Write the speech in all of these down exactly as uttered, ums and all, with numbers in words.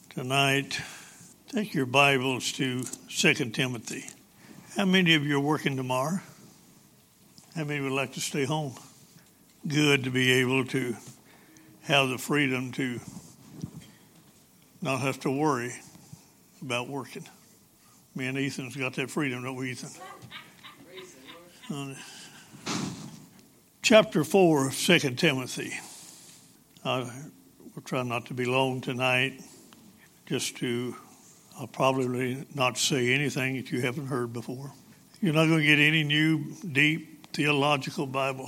tonight, take your Bibles to Second Timothy. How many of you are working tomorrow? How many would like to stay home? Good to be able to have the freedom to not have to worry about working. Me and Ethan's got that freedom, don't we, Ethan? Uh, chapter four of Second Timothy. Uh, we'll try not to be long tonight. Just to, I'll probably not say anything that you haven't heard before. You're not going to get any new, deep theological Bible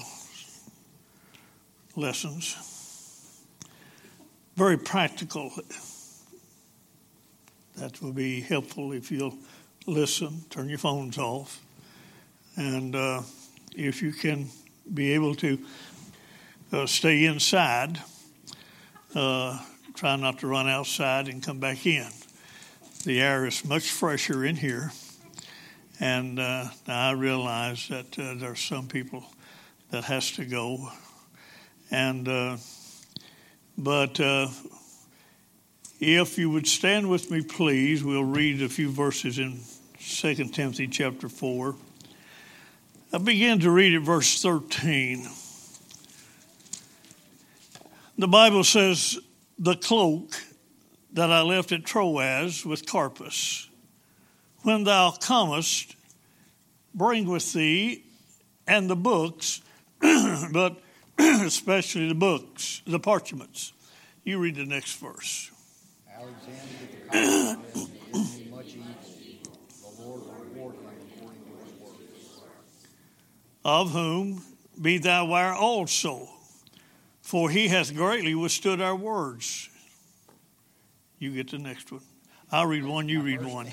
lessons. Very practical. That will be helpful if you'll listen, turn your phones off. And uh, if you can be able to uh, stay inside, uh, try not to run outside and come back in. The air is much fresher in here. And uh, I realize that uh, there are some people that has to go. And uh, but uh, if you would stand with me, please, we'll read a few verses in Second Timothy chapter four. I begin to read at verse thirteen. The Bible says, "The cloak that I left at Troas with Carpus, when thou comest, bring with thee, and the books," but especially the books, the parchments. You read the next verse. Alexander the copyist gives me much evil. The Lord will reward him according to his works. "Of whom be thou aware also, for he hath greatly withstood our words." You get the next one. I'll read one, you read one.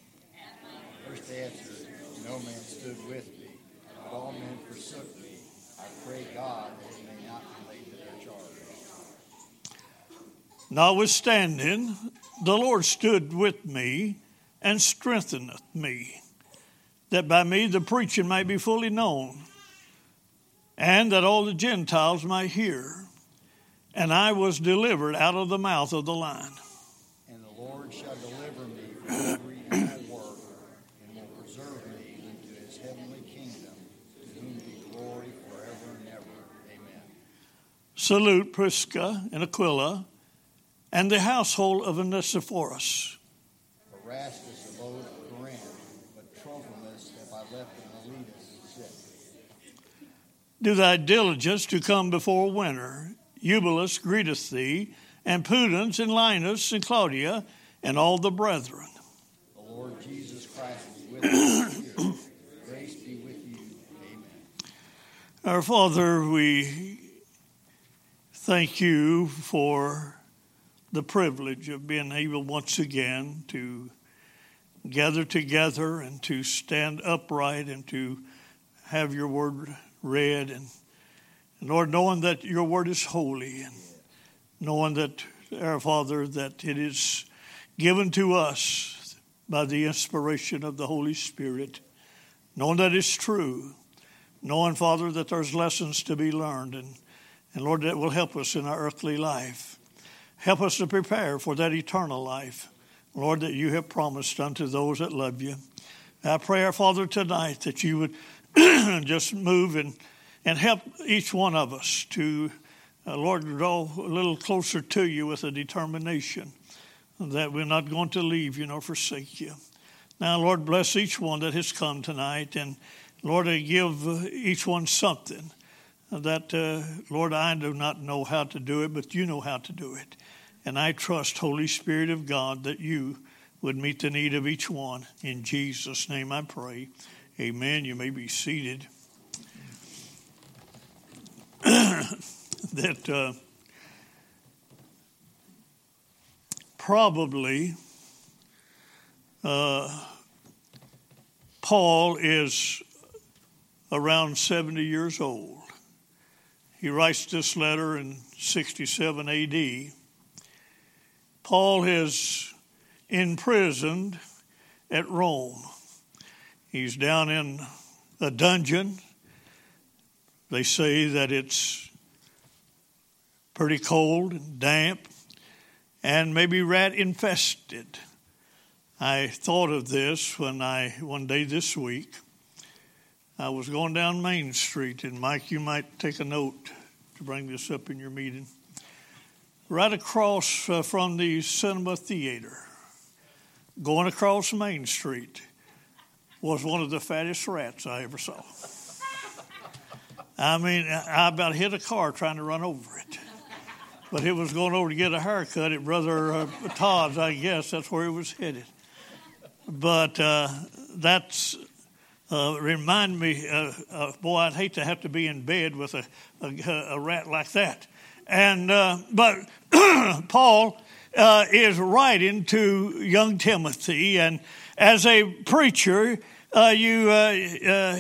First answer, no man stood with me, but all men forsook me. I pray God that he may not be laid to their charge. "Notwithstanding, the Lord stood with me and strengtheneth me, that by me the preaching might be fully known, and that all the Gentiles might hear. And I was delivered out of the mouth of the lion. And the Lord shall deliver me from every evil work, and will preserve me into his heavenly kingdom, to whom be glory forever and ever. Amen. Salute Prisca and Aquila, and the household of Onesiphorus. Erastus abode at Corinth, but Trophimus have I left in Miletus sick. Do thy diligence to come before winter. Eubulus greeteth thee, and Pudens and Linus and Claudia, and all the brethren." The Lord Jesus Christ is with you. Grace be with you. Amen. Our Father, we thank you for the privilege of being able once again to gather together and to stand upright and to have your word read. And, and Lord, knowing that your word is holy, and knowing that, our Father, that it is given to us by the inspiration of the Holy Spirit, knowing that it's true, knowing, Father, that there's lessons to be learned, and, and Lord, that will help us in our earthly life. Help us to prepare for that eternal life, Lord, that you have promised unto those that love you. I pray, our Father, tonight that you would just move and, and help each one of us to, uh, Lord, draw a little closer to you with a determination that we're not going to leave you nor forsake you. Now, Lord, bless each one that has come tonight, and Lord, give each one something that, uh, Lord, I do not know how to do it, but you know how to do it. And I trust, Holy Spirit of God, that you would meet the need of each one. In Jesus' name I pray. Amen. You may be seated. that uh, probably uh, Paul is around seventy years old. He writes this letter in sixty-seven A D. Paul is imprisoned at Rome. He's down in a dungeon. They say that it's pretty cold and damp. and maybe rat infested. I thought of this when I, one day this week, I was going down Main Street, and Mike, you might take a note to bring this up in your meeting. Right across uh, from the cinema theater, going across Main Street, was one of the fattest rats I ever saw. I mean, I about hit a car trying to run over it. But it was going over to get a haircut at Brother uh, Todd's, I guess. That's where it was headed. But uh, that's uh, remind me, uh, uh, boy, I'd hate to have to be in bed with a, a, a rat like that. And uh, but Paul uh, is writing to young Timothy, and as a preacher, uh, you uh, uh,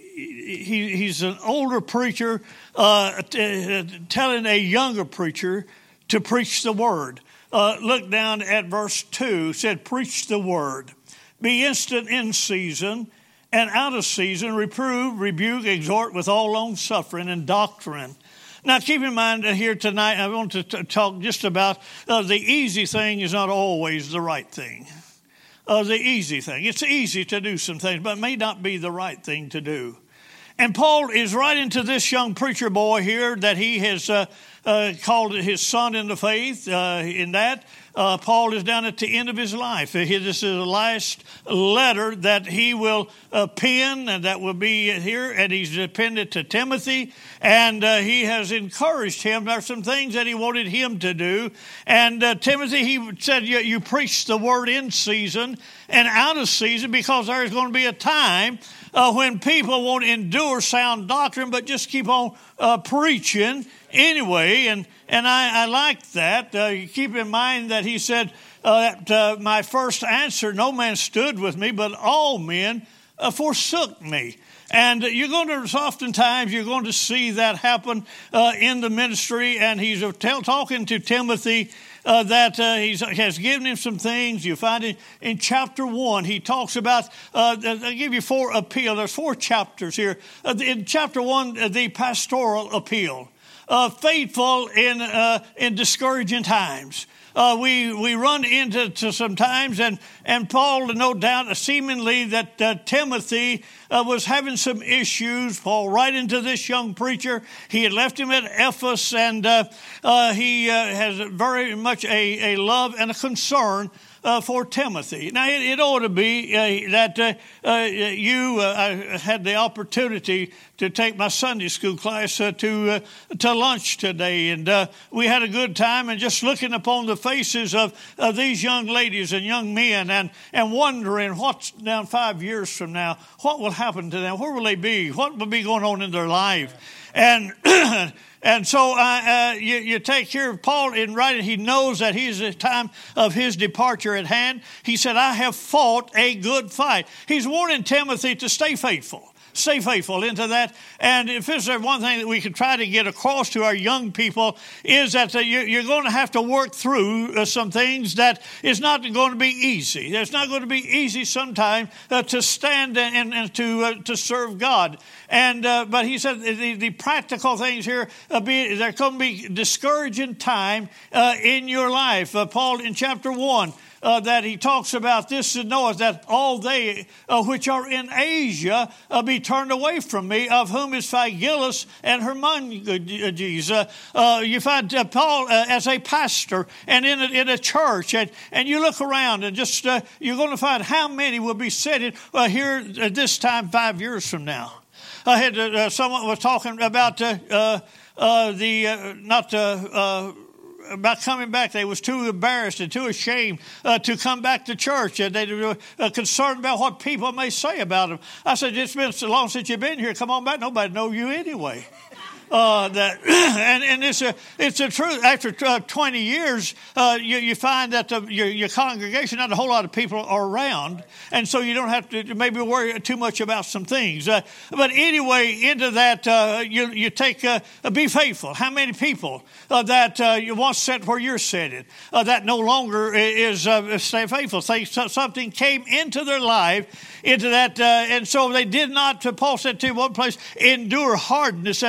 he, he's an older preacher uh, t- telling a younger preacher to preach the word. Uh, look down at verse two. It said, "Preach the word. Be instant in season and out of season. Reprove, rebuke, exhort with all long suffering and doctrine." Now, keep in mind that here tonight, I want to t- talk just about uh, the easy thing is not always the right thing. Uh, the easy thing. It's easy to do some things, but it may not be the right thing to do. And Paul is writing to this young preacher boy here that he has uh, uh, called his son in the faith. Uh, in that, uh, Paul is down at the end of his life. This is the last letter that he will uh, pen, and that will be here. And he's dependent to Timothy, and uh, he has encouraged him. There are some things that he wanted him to do. And uh, Timothy, he said, you, you preach the word in season and out of season, because there is going to be a time Uh, when people won't endure sound doctrine, but just keep on uh, preaching anyway. And and I, I like that. Uh, you keep in mind that he said, uh, that, uh, my first answer, no man stood with me, but all men uh, forsook me. And you're going to, oftentimes, you're going to see that happen uh, in the ministry. And he's t- talking to Timothy uh, that uh, he has given him some things. You find it in chapter one. He talks about, uh, I'll give you four appeal. There's four chapters here. Uh, in chapter one, uh, the pastoral appeal. Uh, faithful in uh, in discouraging times. Uh, we we run into to some times, and, and Paul, no doubt, seemingly that uh, Timothy uh, was having some issues. Paul, right into this young preacher, he had left him at Ephesus, and uh, uh, he uh, has very much a, a love and a concern Uh, for Timothy. Now, it, it ought to be uh, that uh, uh, you, uh, I had the opportunity to take my Sunday school class uh, to uh, to lunch today, and uh, we had a good time, and just looking upon the faces of, of these young ladies and young men, and, and wondering what's down five years from now, what will happen to them? Where will they be? What will be going on in their life? And And so uh, uh, you, you take here, Paul in writing, he knows that he's the time of his departure at hand. He said, I have fought a good fight. He's warning Timothy to stay faithful. Stay faithful into that. And if there's one thing that we could try to get across to our young people is that uh, you're going to have to work through uh, some things that is not going to be easy. It's not going to be easy sometimes uh, to stand and, and to uh, to serve God. And uh, but he said the, the practical things here, uh, be, there can be discouraging time uh, in your life. Uh, Paul in chapter one. Uh, that he talks about this and knoweth that all they uh, which are in Asia uh, be turned away from me, of whom is Phygellus and Hermogenes. Uh, uh, you find uh, Paul uh, as a pastor and in a, in a church, and, and you look around and just uh, you're going to find how many will be sitting uh, here at this time five years from now. I had uh, someone was talking about uh, uh, uh, the uh, not. Uh, uh, about coming back. They was too embarrassed and too ashamed uh, to come back to church. And they were uh, concerned about what people may say about them. I said, it's been so long since you've been here. Come on back. Nobody know you anyway. Uh, that and, and it's a it's a truth. After uh, twenty years, uh, you, you find that the, your, your congregation, not a whole lot of people are around, and so you don't have to maybe worry too much about some things. Uh, but anyway, into that uh, you you take uh, be faithful. How many people uh, that uh, you once sat where you're sitting uh, that no longer is uh, stay faithful? Say something came into their life, into that, uh, and so they did not. Paul said to one place, endure hardness as a good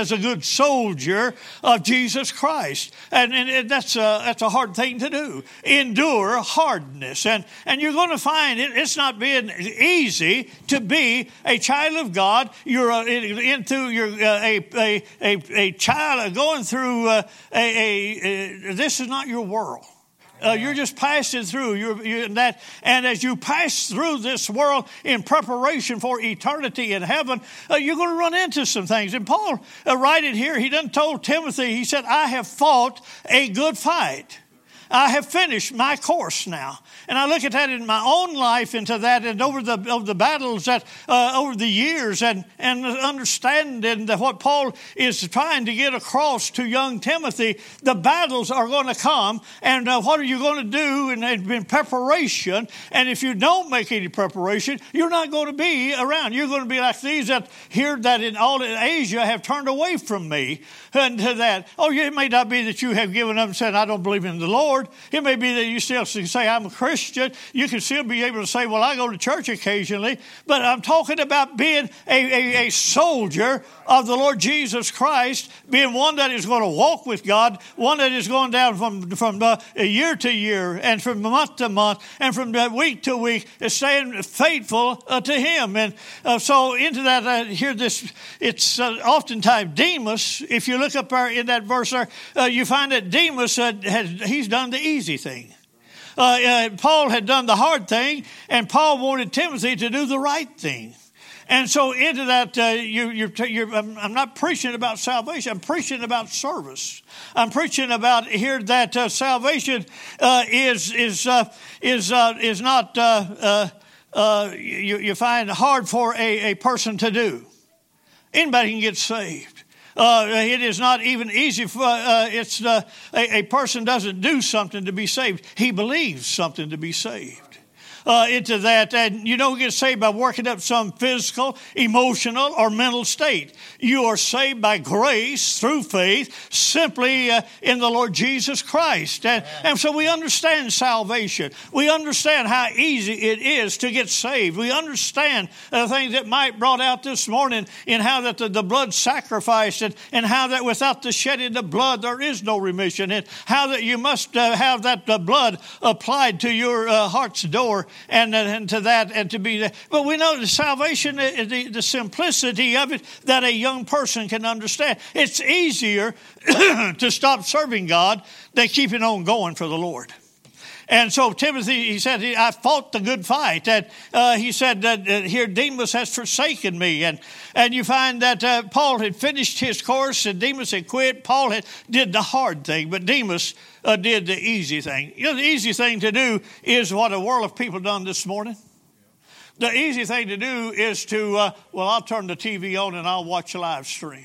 soldier of Jesus Christ. And, and that's, a, that's a hard thing to do. Endure hardness. And, and you're going to find it, it's not being easy to be a child of God. You're uh, into you're uh, a, a, a, a child going through uh, a, a, a, this is not your world. Uh, you're just passing through. You're, you're that, and as you pass through this world in preparation for eternity in heaven, uh, you're going to run into some things. And Paul, uh, writing here, he done told Timothy, he said, I have fought a good fight. I have finished my course now. And I look at that in my own life, into that, and over the over the battles that uh, over the years, and and understanding that what Paul is trying to get across to young Timothy. The battles are going to come, and uh, what are you going to do in, in preparation? And if you don't make any preparation, you're not going to be around. You're going to be like these that here that in all in Asia have turned away from me, and to that. Oh, it may not be that you have given up and said, I don't believe in the Lord. It may be that you still say, I'm a Christian. You can still be able to say, well, I go to church occasionally. But I'm talking about being a, a, a soldier of the Lord Jesus Christ, being one that is going to walk with God, one that is going down from, from uh, year to year, and from month to month, and from uh, week to week, is staying faithful uh, to Him. And uh, so into that, uh, here this, it's uh, oftentimes Demas. If you look up there in that verse there, uh, you find that Demas, uh, has, he's done the easy thing. Uh, uh, Paul had done the hard thing, and Paul wanted Timothy to do the right thing. And so into that, uh, you, you're, you're, I'm, I'm not preaching about salvation. I'm preaching about service. I'm preaching about here that uh, salvation uh, is is uh, is uh, is not uh, uh, uh, you, you find hard for a, a person to do. Anybody can get saved. Uh, it is not even easy for, uh, it's, uh, a, a person doesn't do something to be saved. He believes something to be saved. Uh, into that, and you don't get saved by working up some physical, emotional, or mental state. You are saved by grace through faith, simply uh, in the Lord Jesus Christ. And, and so we understand salvation. We understand how easy it is to get saved. We understand the things that Mike brought out this morning in how that the, the blood sacrificed, and, and how that without the shedding of blood there is no remission, and how that you must uh, have that uh, blood applied to your uh, heart's door. And, and to that, and to be that. But we know the salvation, the, the simplicity of it, that a young person can understand. It's easier to stop serving God than keeping on going for the Lord. And so Timothy, he said, I fought the good fight. And uh, he said that uh, here Demas has forsaken me. And and you find that uh, Paul had finished his course and Demas had quit. Paul had did the hard thing, but Demas uh, did the easy thing. You know, the easy thing to do is what a world of people done this morning. The easy thing to do is to, uh, well, I'll turn the T V on and I'll watch a live stream.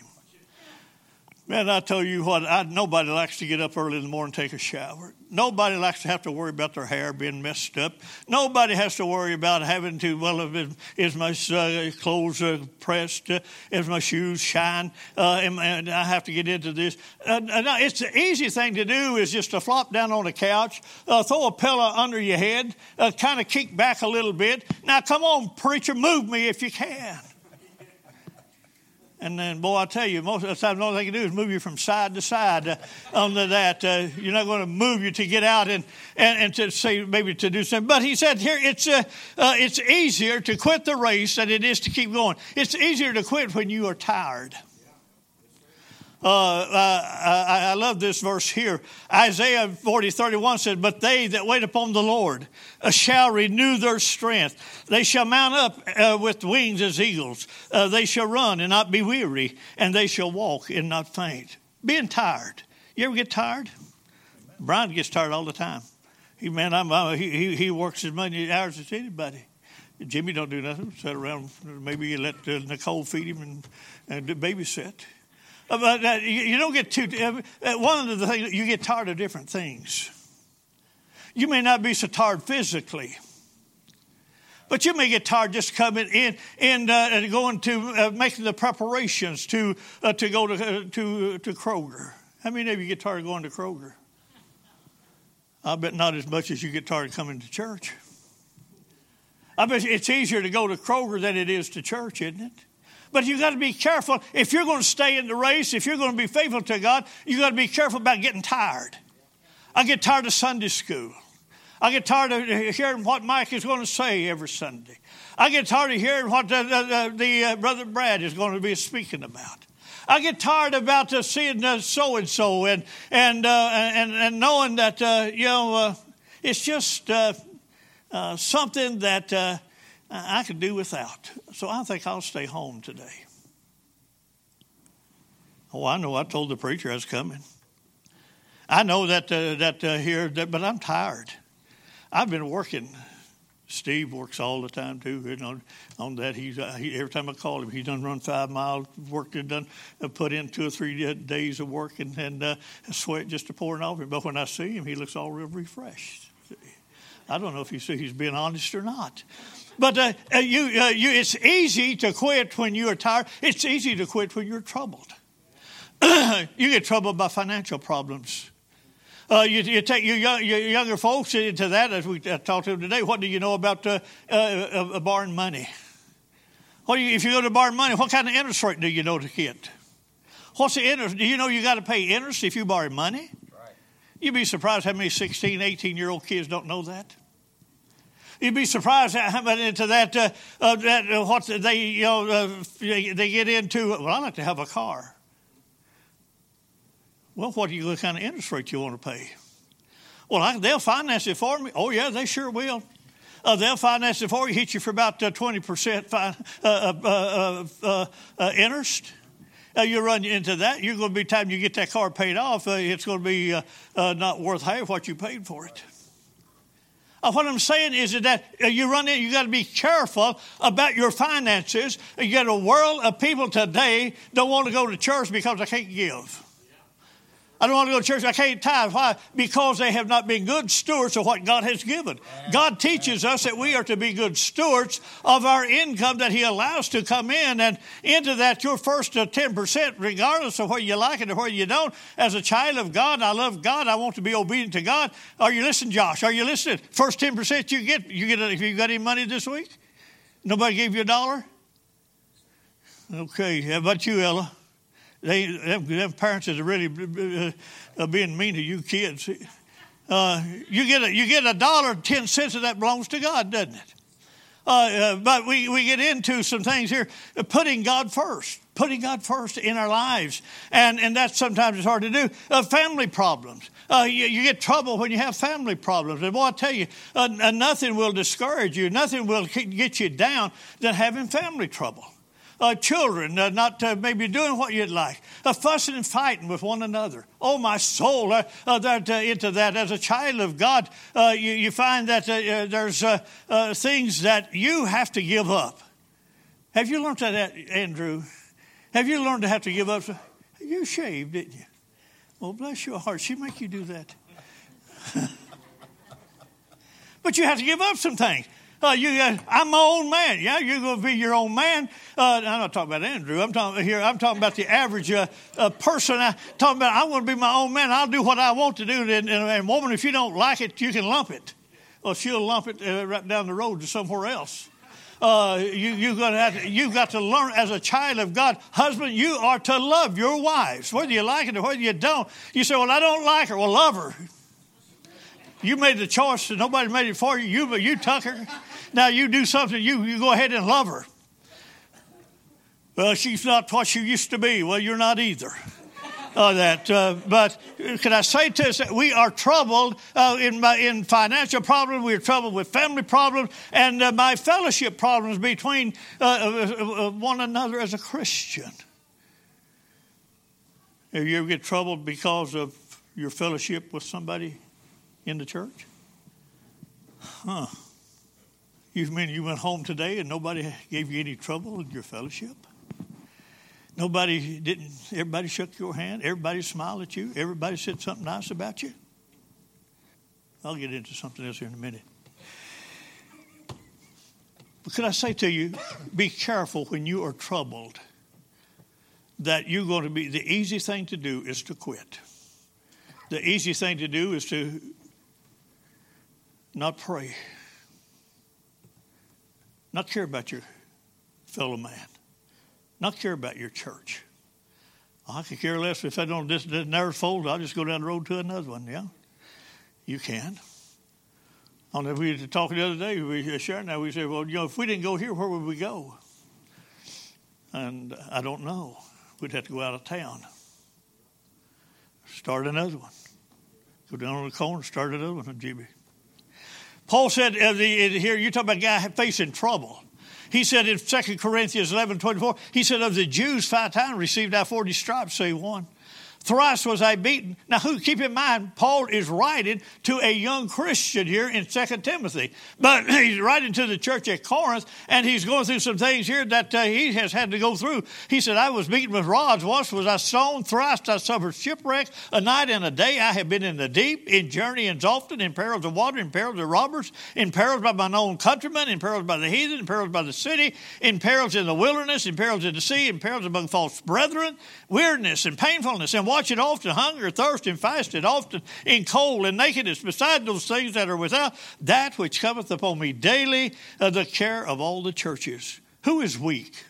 Man, I tell you what, I, nobody likes to get up early in the morning and take a shower. Nobody likes to have to worry about their hair being messed up. Nobody has to worry about having to, well, is my uh, clothes uh, pressed? Uh, is my shoes shine? Uh, and, and I have to get into this. Uh, no, it's the easy thing to do is just to flop down on the couch, uh, throw a pillow under your head, uh, kind of kick back a little bit. Now, come on, preacher, move me if you can. And then, boy, I tell you, most of the time, all they can do is move you from side to side uh, on the, that. Uh, you're not going to move you to get out and, and, and to say maybe to do something. But he said here, it's uh, uh, it's easier to quit the race than it is to keep going. It's easier to quit when you are tired. Uh, uh, I, I love this verse here. Isaiah forty thirty-one says, but they that wait upon the Lord uh, shall renew their strength. They shall mount up uh, with wings as eagles. Uh, they shall run and not be weary, and they shall walk and not faint. Being tired. You ever get tired? Brian gets tired all the time. He man, I'm, uh, he, he works as many hours as anybody. Jimmy don't do nothing. Sit around. Maybe you let uh, Nicole feed him and, and babysit. But uh, you don't get too, uh, one of the things, you get tired of different things. You may not be so tired physically, but you may get tired just coming in and, uh, and going to, uh, making the preparations to uh, to go to, uh, to, to Kroger. How many of you get tired of going to Kroger? I bet not as much as you get tired of coming to church. I bet it's easier to go to Kroger than it is to church, isn't it? But you got to be careful. If you're going to stay in the race, if you're going to be faithful to God, you got to be careful about getting tired. I get tired of Sunday school. I get tired of hearing what Mike is going to say every Sunday. I get tired of hearing what the, the, the uh, Brother Brad is going to be speaking about. I get tired about uh, seeing uh, so-and-so and and, uh, and and knowing that, uh, you know, uh, it's just uh, uh, something that uh, I could do without. So I think I'll stay home today. Oh, I know I told the preacher I was coming. I know that, uh, that uh, here, that, but I'm tired. I've been working. Steve works all the time too. You know, on that, he's uh, he, every time I call him, he's done run five miles, worked and done uh, put in two or three days of work, and, and uh, sweat just to pouring off him. But when I see him, he looks all real refreshed. I don't know if you see he's being honest or not. But uh, uh, you, uh, you, it's easy to quit when you are tired. It's easy to quit when you're troubled. You get troubled by financial problems. Uh, you, you take your, young, your younger folks into that, as we uh, talked to them today. What do you know about uh, uh, uh, borrowing money? What do you, if you go to borrow money, what kind of interest rate do you know to get? What's the interest? Do you know you got to pay interest if you borrow money? Right. You'd be surprised how many sixteen, eighteen-year-old kids don't know that. You'd be surprised how much into that, uh, uh, that uh, what they, you know, uh, they, they get into. Well, I like to have a car. Well, what do you what kind of interest rate you want to pay? Well, I, they'll finance it for me. Oh, yeah, they sure will. Uh, they'll finance it for you, hit you for about uh, twenty percent fi- uh, uh, uh, uh, uh, interest. Uh, you run into that. You're going to be, time you get that car paid off, uh, it's going to be uh, uh, not worth half what you paid for it. Uh, what I'm saying is that uh, you run in, you got to be careful about your finances. You got a world of people today don't want to go to church because they can't give. I don't want to go to church. I can't tithe. Why? Because they have not been good stewards of what God has given. God teaches us that we are to be good stewards of our income that He allows to come in. And into that, your first ten percent, regardless of whether you like it or whether you don't. As a child of God, I love God. I want to be obedient to God. Are you listening, Josh? Are you listening? First ten percent you get, you get. If you got any money this week? Nobody gave you a dollar? Okay. How about you, Ella? They, them, them parents are really uh, being mean to you kids. Uh, you get a, you get a dollar, ten cents of that belongs to God, doesn't it? Uh, uh, but we, we get into some things here, uh, putting God first, putting God first in our lives. And, and that sometimes is hard to do. Uh, family problems. Uh, you, you get trouble when you have family problems. And boy, I tell you, uh, uh, nothing will discourage you, nothing will get you down than having family trouble. Uh, children uh, not uh, maybe doing what you'd like, uh, fussing and fighting with one another. Oh, my soul, uh, uh, that, uh, into that. As a child of God, uh, you, you find that uh, uh, there's uh, uh, things that you have to give up. Have you learned that, Andrew? Have you learned to have to give up? You shaved, didn't you? Well, bless your heart. She make you do that. But you have to give up some things. Uh, you, uh, I'm my own man. Yeah, you're going to be your own man. Uh, I'm not talking about Andrew. I'm talking here. I'm talking about the average uh, uh, person. I'm talking about I want to be my own man. I'll do what I want to do. And, and, and woman, if you don't like it, you can lump it. Well, she'll lump it uh, right down the road to somewhere else. Uh, you you got to have to, you've got to learn as a child of God, husband. You are to love your wives, whether you like it or whether you don't. You say, well, I don't like her. Well, love her. You made the choice, and nobody made it for you. You you tuck her. Now you do something, you, you go ahead and love her. Well, she's not what she used to be. Well, you're not either. Uh, that, uh, but can I say to us that we are troubled uh, in my, in financial problems, we are troubled with family problems, and uh, my fellowship problems between uh, uh, uh, one another as a Christian. Have you ever get troubled because of your fellowship with somebody in the church? Huh. You mean you went home today and nobody gave you any trouble in your fellowship? Nobody didn't, everybody shook your hand, everybody smiled at you, everybody said something nice about you? I'll get into something else here in a minute. But could I say to you, be careful when you are troubled that you're going to be, the easy thing to do is to quit. The easy thing to do is to not pray. Not care about your fellow man. not care about your church. I could care less if I don't, this, this never fold, I'll just go down the road to another one, yeah? You can. I know we were talking the other day, we were sharing that, we said, well, you know, if we didn't go here, where would we go? And I don't know. We'd have to go out of town. Start another one. Go down on the corner, start another one, G B. Paul said, uh, the, here, you talk about a guy facing trouble. He said in Second Corinthians eleven twenty-four, he said, of the Jews, five times received I forty stripes, save one. Thrice was I beaten. Now, who? Keep in mind, Paul is writing to a young Christian here in Second Timothy. But he's writing to the church at Corinth, and he's going through some things here that uh, he has had to go through. He said, I was beaten with rods. Once was I stoned. Thrice I suffered shipwreck. A night and a day I have been in the deep, in journeyings often, in perils of water, in perils of robbers, in perils by my own countrymen, in perils by the heathen, in perils by the city, in perils in the wilderness, in perils in the sea, in perils among false brethren, weariness and painfulness, and watching often, hunger, thirst, and fasted often, in cold and nakedness, beside those things that are without, that which cometh upon me daily, uh, the care of all the churches. Who is weak?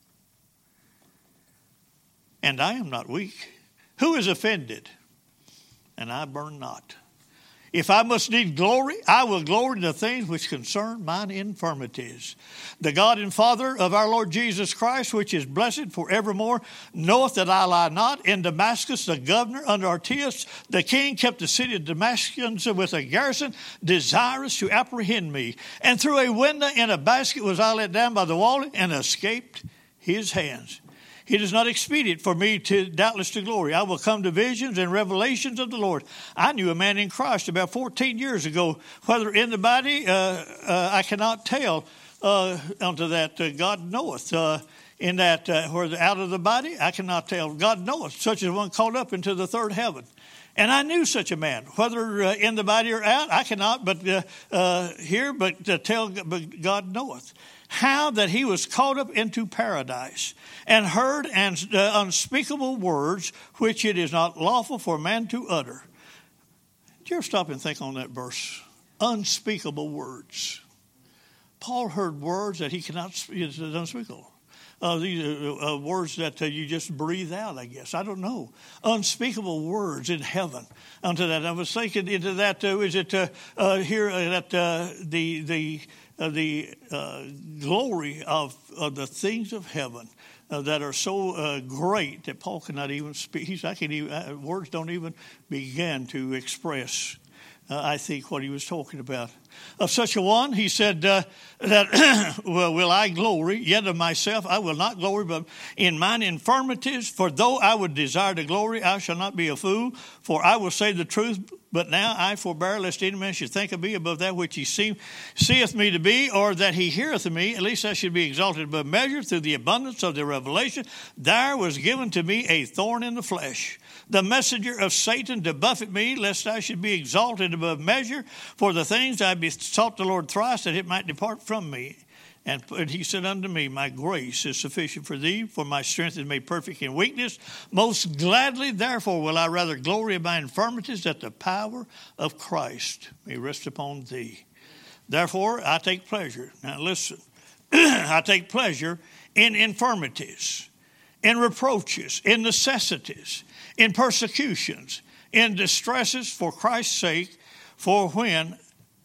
And I am not weak. Who is offended? And I burn not. If I must need glory, I will glory in the things which concern mine infirmities. The God and Father of our Lord Jesus Christ, which is blessed forevermore, knoweth that I lie not. In Damascus, the governor under Artius, the king, kept the city of Damascus with a garrison, desirous to apprehend me. And through a window in a basket was I let down by the wall, and escaped his hands. It is not expedient for me to doubtless to glory. I will come to visions and revelations of the Lord. I knew a man in Christ about fourteen years ago, whether in the body, uh, uh, I cannot tell uh, unto that uh, God knoweth. Uh, in that, uh, where out of the body, I cannot tell. God knoweth, such as one called up into the third heaven. And I knew such a man, whether uh, in the body or out, I cannot but uh, uh, hear, but uh, tell, but God knoweth. How that he was caught up into paradise and heard and, uh, unspeakable words which it is not lawful for man to utter. Did you ever stop and think on that verse? Unspeakable words. Paul heard words that he cannot speak. It's unspeakable. Uh, these are uh, words that uh, you just breathe out, I guess. I don't know. Unspeakable words in heaven unto that. I was thinking into that, uh, is it uh, uh, here uh, that uh, the the uh, the uh, glory of, of the things of heaven uh, that are so uh, great that Paul cannot even speak. He's, I can even, uh, words don't even begin to express, uh, I think, what he was talking about. Of such a one, he said uh, that, well, will I glory? Yet of myself I will not glory, but in mine infirmities. For though I would desire to glory, I shall not be a fool. For I will say the truth, but now I forbear, lest any man should think of me above that which he see, seeth me to be, or that he heareth of me. At least I should be exalted above measure through the abundance of the revelation. There was given to me a thorn in the flesh, the messenger of Satan to buffet me, lest I should be exalted above measure. For the things I besought the Lord thrice, that it might depart from me. And he said unto me, my grace is sufficient for thee, for my strength is made perfect in weakness. Most gladly, therefore, will I rather glory in my infirmities, that the power of Christ may rest upon thee. Therefore, I take pleasure. Now listen, I take pleasure in infirmities, in reproaches, in necessities, in persecutions, in distresses for Christ's sake. For when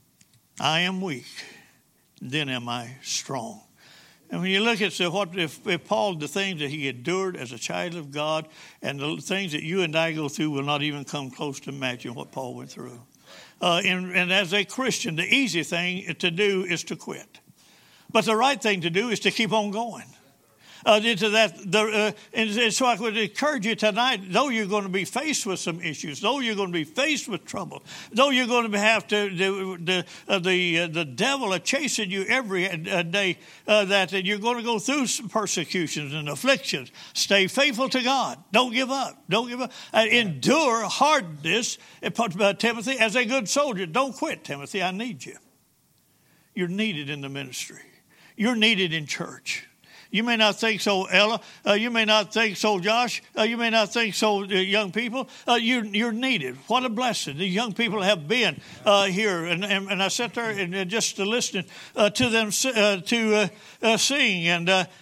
I am weak, then am I strong. And when you look at so what if, if Paul, the things that he endured as a child of God, and the things that you and I go through will not even come close to matching what Paul went through. Uh, and, and as a Christian, the easy thing to do is to quit. But the right thing to do is to keep on going. Uh, into that, the, uh, and, and so I would encourage you tonight, though you're going to be faced with some issues, though you're going to be faced with trouble, though you're going to have to, the the uh, the, uh, the devil are chasing you every uh, day, uh, that and you're going to go through some persecutions and afflictions. Stay faithful to God. Don't give up. Don't give up. Uh, endure hardness, uh, Timothy, as a good soldier. Don't quit, Timothy. I need you. You're needed in the ministry. You're needed in church. You may not think so, Ella. Uh, you may not think so, Josh. Uh, you may not think so, uh, young people. Uh, you, you're needed. What a blessing. The young people have been uh, here. And, and, and I sat there and uh, just listening uh, to them uh, to uh, uh, sing. And uh,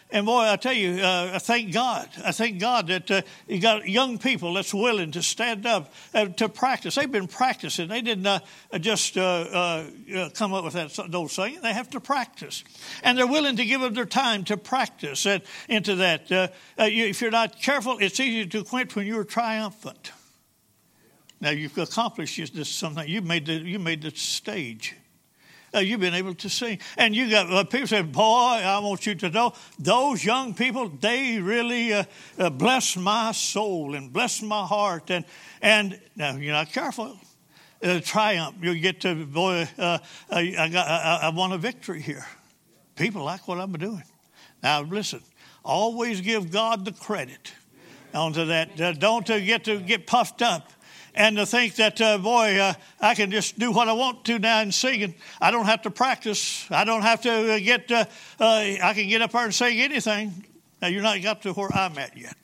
and boy, I tell you, uh, I thank God. I thank God that uh, you got young people that's willing to stand up uh, to practice. They've been practicing. They didn't uh, just uh, uh, come up with that those saying. They have to practice, and they're willing to give up their time to practice and into that. Uh, uh, you, if you're not careful, it's easy to quit when you're triumphant. Now you've accomplished this something. You made the you made the stage. Uh, you've been able to sing. And you got uh, people say, boy, I want you to know, those young people, they really uh, uh, bless my soul and bless my heart. And and now you're not careful. Uh, triumph. You get to, boy, uh, I, I, got, I, I won a victory here. People like what I'm doing. Now listen, always give God the credit onto that. Uh, don't uh, get to get puffed up. And to think that, uh, boy, uh, I can just do what I want to now in singing. I don't have to practice. I don't have to uh, get, uh, uh, I can get up there and sing anything. Now, you're not got to where I'm at yet.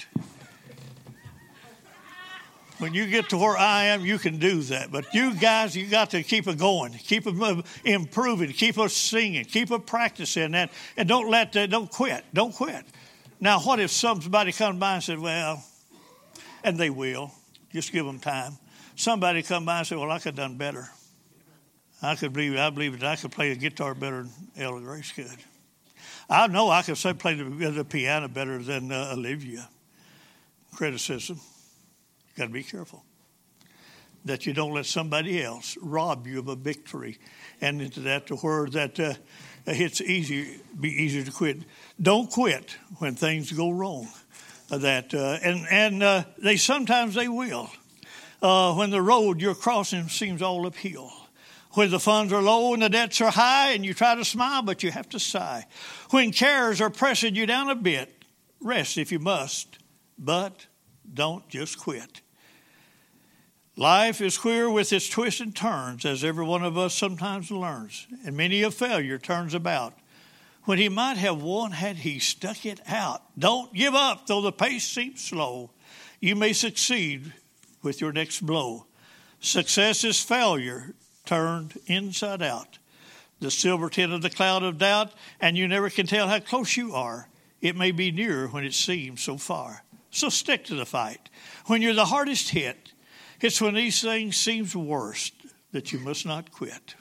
When you get to where I am, you can do that. But you guys, you got to keep it going. Keep it improving. Keep us singing. Keep it practicing. And, and don't let, uh, don't quit. Don't quit. Now, what if somebody comes by and says, well, and they will. Just give them time. Somebody come by and say, well, I could have done better. I could believe, I believe that I could play the guitar better than Ella Grace could. I know I could say play the, the piano better than uh, Olivia. Criticism. You got to be careful that you don't let somebody else rob you of a victory, and into that to where that uh, it's easy, be easier to quit. Don't quit when things go wrong. That uh, and and uh, they sometimes they will. Uh, when the road you're crossing seems all uphill. When the funds are low and the debts are high and you try to smile, but you have to sigh. When cares are pressing you down a bit, rest if you must, but don't just quit. Life is queer with its twists and turns, as every one of us sometimes learns, and many a failure turns about. When he might have won had he stuck it out. Don't give up, though the pace seems slow. You may succeed with your next blow. Success is failure turned inside out. The silver tint of the cloud of doubt, and you never can tell how close you are. It may be nearer when it seems so far. So stick to the fight. When you're the hardest hit, it's when these things seem worst that you must not quit.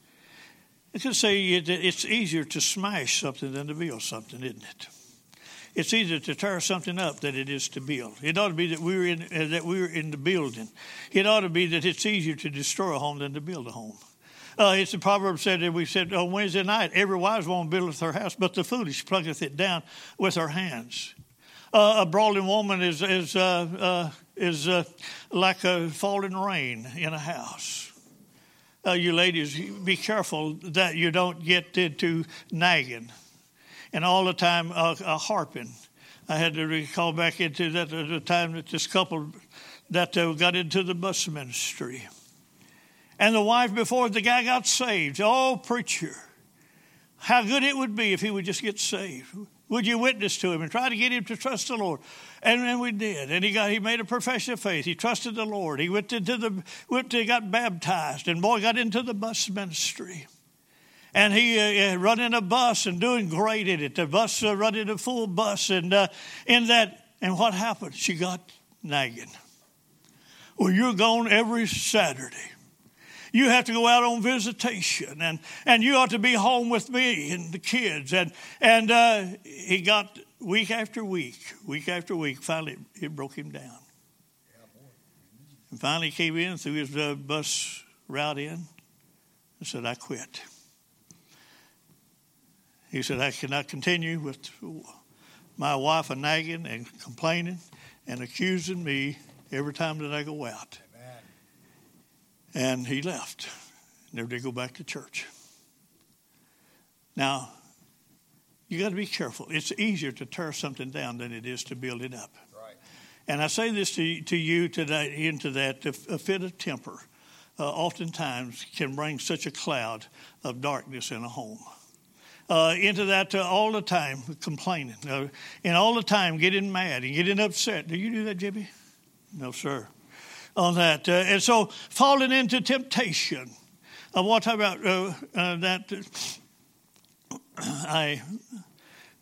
I can say it's easier to smash something than to build something, isn't it? It's easier to tear something up than it is to build. It ought to be that we're in uh, that we're in the building. It ought to be that it's easier to destroy a home than to build a home. Uh, it's the proverb said that we said on Wednesday night, every wise woman buildeth her house, but the foolish plucketh it down with her hands. Uh, a brawling woman is is uh, uh, is uh, like a falling rain in a house. Uh, you ladies, be careful that you don't get into nagging and all the time uh, uh, harping. I had to recall back into that at the time that this couple that uh, got into the bus ministry. And the wife, before the guy got saved, oh, preacher, how good it would be if he would just get saved. Would you witness to him and try to get him to trust the Lord? And then we did. And he got he made a profession of faith. He trusted the Lord. He went into the went to, got baptized, and boy got into the bus ministry. And he uh, running a bus and doing great in it. The bus uh, running a full bus, and uh, in that, and what happened? She got nagging. Well, you're gone every Saturday. You have to go out on visitation, and, and you ought to be home with me and the kids. And and uh, he got week after week, week after week. Finally, it broke him down. And finally, he came in through his uh, bus route in and said, "I quit." He said, "I cannot continue with my wife a nagging and complaining and accusing me every time that I go out." And he left. Never did go back to church. Now, you got to be careful. It's easier to tear something down than it is to build it up. Right. And I say this to, to you today, into that a fit of temper uh, oftentimes can bring such a cloud of darkness in a home. Uh, into that uh, all the time complaining, uh, and all the time getting mad and getting upset. Do you do that, Jimmy? No, sir. On that. Uh, and so falling into temptation. I want to talk about uh, uh, that. I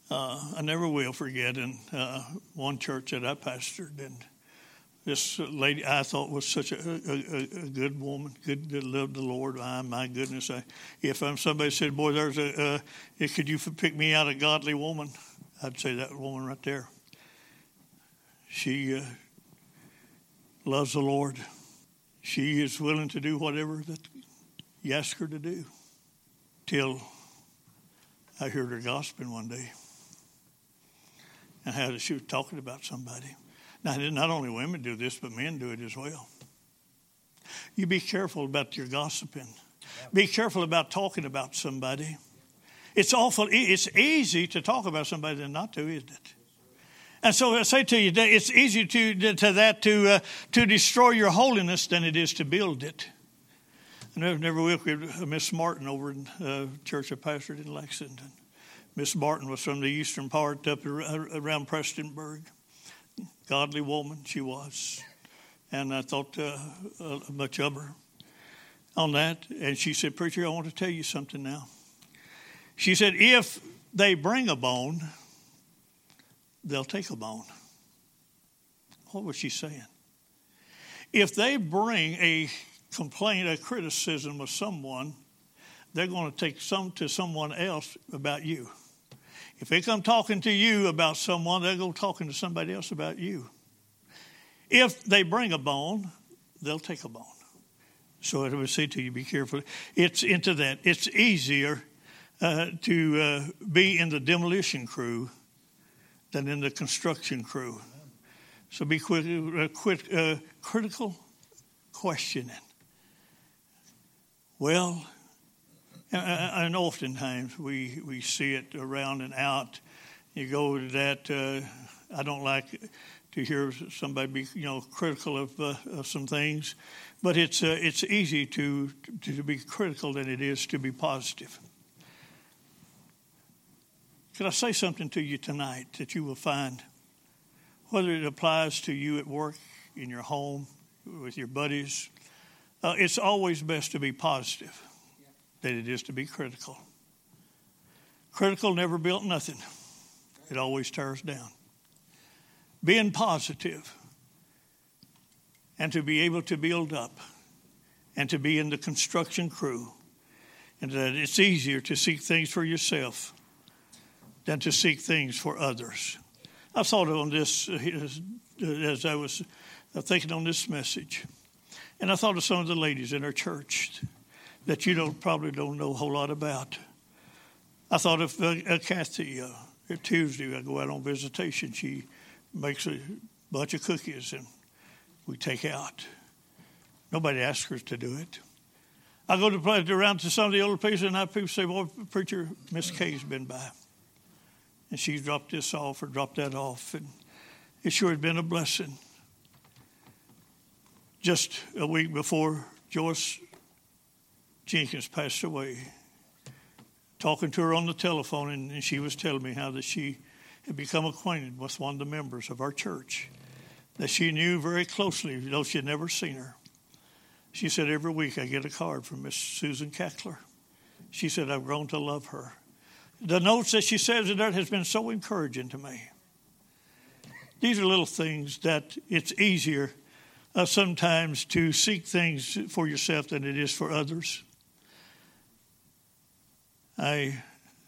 Uh, I never will forget in uh, one church that I pastored, and this lady I thought was such a, a, a good woman, good that loved the Lord. Oh, my goodness! I, if um, somebody said, "Boy, there's a, uh, could you pick me out a godly woman?" I'd say that woman right there. She uh, loves the Lord. She is willing to do whatever that you ask her to do. Till I heard her gossiping one day, and how she was talking about somebody. Now, not only women do this, but men do it as well. You be careful about your gossiping. Be careful about talking about somebody. It's awful. It's easy to talk about somebody than not to, isn't it? And so I say to you, it's easier to to that to uh, to destroy your holiness than it is to build it. I never, never will forget Miss Martin over in uh, church I pastored in Lexington. Miss Martin was from the eastern part up around Prestonburg. Godly woman she was. And I thought uh, uh, much of her on that. And she said, "Preacher, I want to tell you something now." She said, "If they bring a bone, they'll take a bone." What was she saying? If they bring a complaint, a criticism of someone, they're going to take some to someone else about you. If they come talking to you about someone, they'll go talking to somebody else about you. If they bring a bone, they'll take a bone. So I would say to you, be careful. It's into that. It's easier uh, to uh, be in the demolition crew than in the construction crew. So be quick, uh, quick, uh, critical questioning. Well, and oftentimes we, we see it around and out. You go to that, uh, I don't like to hear somebody be, you know, critical of, uh, of some things, but it's uh, it's easy to, to to be critical than it is to be positive. Can I say something to you tonight that you will find, whether it applies to you at work, in your home, with your buddies, uh, it's always best to be positive than it is to be critical. Critical never built nothing. It always tears down. Being positive and to be able to build up and to be in the construction crew, and that it's easier to seek things for yourself than to seek things for others. I thought on this as I was thinking on this message, and I thought of some of the ladies in our church that you don't probably don't know a whole lot about. I thought of uh, uh, Kathy. Uh, Tuesday, I go out on visitation. She makes a bunch of cookies, and we take out. Nobody asks her to do it. I go to play around to some of the older people, and I people say, "Well, preacher, Miss Kay's been by, and she's dropped this off or dropped that off," and it sure has been a blessing. Just a week before Joyce Jenkins passed away, talking to her on the telephone, and, and she was telling me how that she had become acquainted with one of the members of our church that she knew very closely, though she had never seen her. She said, "Every week I get a card from Miss Susan Cackler." She said, "I've grown to love her." The notes that she says in there has been so encouraging to me. These are little things that it's easier uh, sometimes to seek things for yourself than it is for others. I,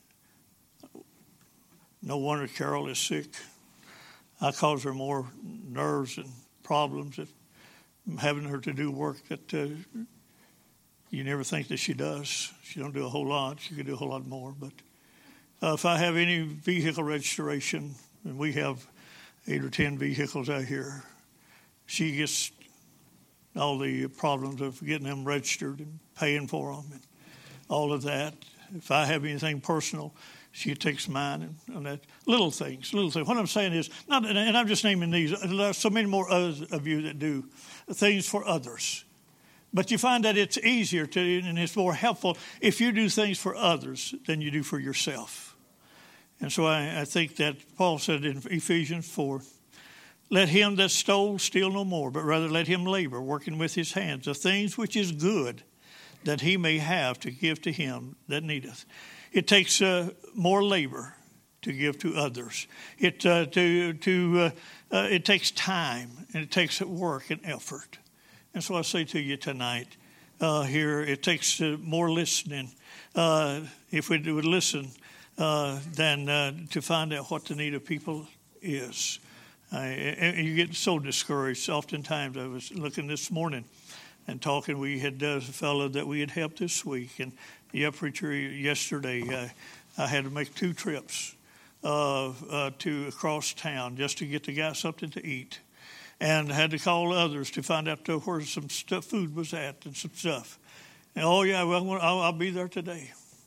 no wonder Carol is sick. I cause her more nerves and problems of having her to do work that uh, you never think that she does. She don't do a whole lot. She could do a whole lot more. But uh, if I have any vehicle registration, and we have eight or ten vehicles out here, she gets all the problems of getting them registered and paying for them and all of that. If I have anything personal, she takes mine and, and that. Little things, little things. What I'm saying is, not, and I'm just naming these. There's so many more others of you that do things for others. But you find that it's easier to, and it's more helpful if you do things for others than you do for yourself. And so I, I think that Paul said in Ephesians four, "Let him that stole steal no more, but rather let him labor, working with his hands, the things which is good, that he may have to give to him that needeth." It takes uh, more labor to give to others. It uh, to to uh, uh, it takes time, and it takes work and effort. And so I say to you tonight, uh, here it takes uh, more listening. Uh, if we would listen, uh, than uh, to find out what the need of people is. Uh, and you get so discouraged. Oftentimes, I was looking this morning and talking. We had uh, a fellow that we had helped this week, and yeah, preacher, yesterday uh, I had to make two trips uh, uh, to across town just to get the guy something to eat, and had to call others to find out where some stuff, food was at and some stuff. And, oh yeah, well I'll, I'll be there today.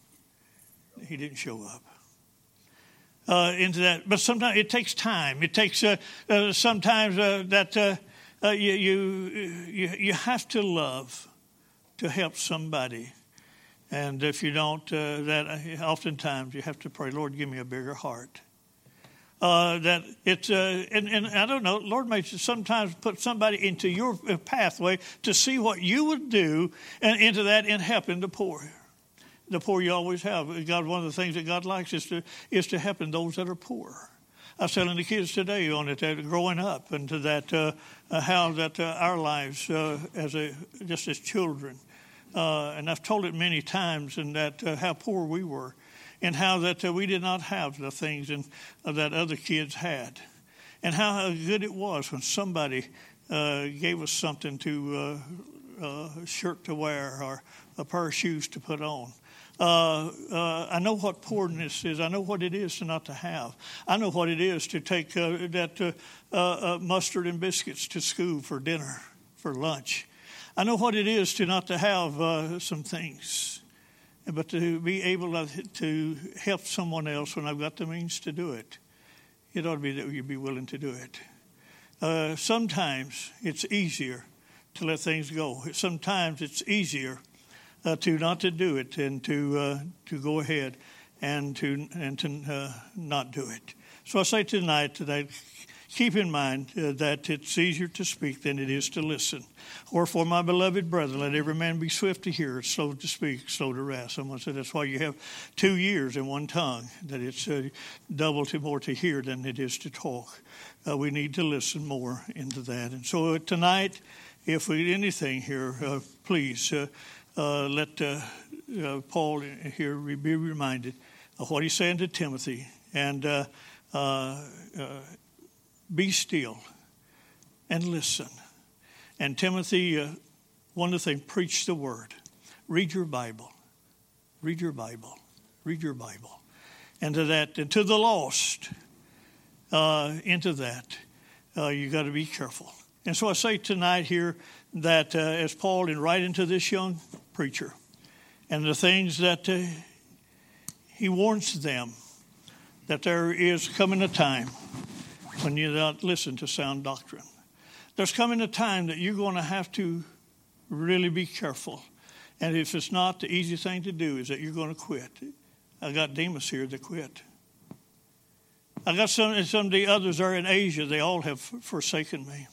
He didn't show up. Uh, into that, but sometimes it takes time. It takes uh, uh, sometimes uh, that uh, uh, you, you you have to love to help somebody, and if you don't, uh, that uh, oftentimes you have to pray, Lord, give me a bigger heart. Uh, that it's uh, and, and I don't know, Lord may sometimes put somebody into your pathway to see what you would do, and into that in helping the poor. The poor you always have. God, one of the things that God likes is to is to help those that are poor. I was telling the kids today on it that growing up, and to that uh, uh, how that uh, our lives uh, as a just as children, uh, and I've told it many times, and that uh, how poor we were, and how that uh, we did not have the things and uh, that other kids had, and how good it was when somebody uh, gave us something to uh, uh, a shirt to wear or a pair of shoes to put on. Uh, uh, I know what poorness is. I know what it is to not to have. I know what it is to take uh, that uh, uh, mustard and biscuits to school for dinner, for lunch. I know what it is to not to have uh, some things, but to be able to, to help someone else when I've got the means to do it. It ought to be that you'd be willing to do it. Uh, sometimes it's easier to let things go. Sometimes it's easier Uh, to not to do it, and to uh, to go ahead and to and to uh, not do it. So I say tonight that keep in mind uh, that it's easier to speak than it is to listen. Wherefore, my beloved brethren, let every man be swift to hear, slow to speak, slow to wrath. Someone said that's why you have two ears and one tongue, that it's uh, double to more to hear than it is to talk. Uh, we need to listen more into that. And so uh, tonight, if we anything here, uh, please. Uh, Uh, let uh, uh, Paul here be reminded of what he's saying to Timothy, and uh, uh, uh, be still and listen. And Timothy, uh, one of the things, preach the word. Read your Bible. Read your Bible. Read your Bible. And to that, and to the lost, uh, into that, uh, you got to be careful. And so I say tonight here that uh, as Paul in writing to this young preacher, and the things that uh, he warns them, that there is coming a time when you don't listen to sound doctrine. There's coming a time that you're going to have to really be careful. And if it's not, the easy thing to do is that you're going to quit. I got Demas here that quit. I got some, some of the others are in Asia. They all have forsaken me.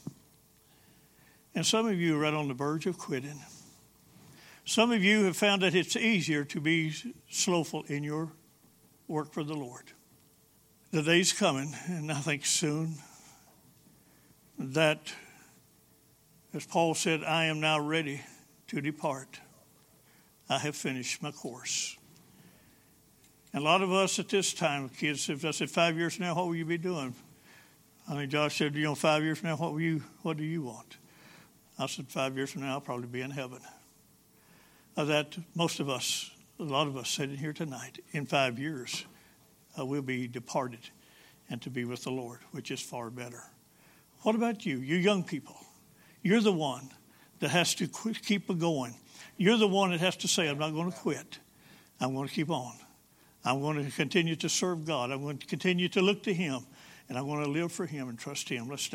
And some of you are right on the verge of quitting. Some of you have found that it's easier to be slowful in your work for the Lord. The day's coming, and I think soon, that, as Paul said, I am now ready to depart. I have finished my course. And a lot of us at this time, kids, if I said five years from now, what will you be doing? I mean, Josh said, you know, five years from now, what will you? What do you want? I said, five years from now, I'll probably be in heaven. Uh, that most of us, a lot of us sitting here tonight, in five years, uh, we'll be departed and to be with the Lord, which is far better. What about you, you young people? You're the one that has to quit, keep going. You're the one that has to say, I'm not going to quit. I'm going to keep on. I'm going to continue to serve God. I'm going to continue to look to Him, and I'm going to live for Him and trust Him. Let's stand.